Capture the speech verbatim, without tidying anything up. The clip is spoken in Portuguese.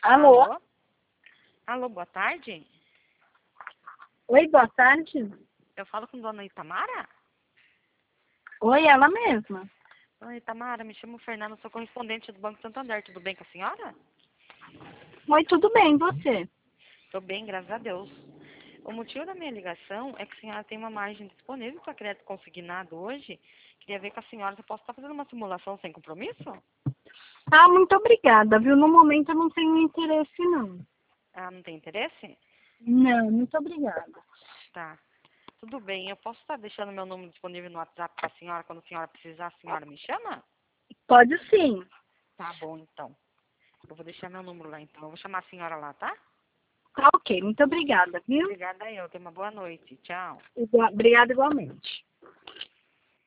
Alô? Alô? Alô, boa tarde. Oi, boa tarde. Eu falo com dona Itamara? Oi, ela mesma. Oi, Itamara, me chamo Fernanda, sou correspondente do Banco Santander. Tudo bem com a senhora? Oi, tudo bem, e você? Tô bem, graças a Deus. O motivo da minha ligação é que a senhora tem uma margem disponível para crédito consignado hoje. Queria ver com a senhora se eu posso estar fazendo uma simulação sem compromisso? Ah, muito obrigada, viu? No momento eu não tenho interesse, não. Ah, não tem interesse? Não, muito obrigada. Tá. Tudo bem, eu posso estar deixando meu número disponível no WhatsApp para a senhora, quando a senhora precisar, a senhora me chama? Pode sim. Tá bom, então. Eu vou deixar meu número lá, então. Eu vou chamar a senhora lá, tá? Tá ok, muito obrigada, viu? Obrigada eu. Tenha uma boa noite. Tchau. Igua- Obrigada igualmente.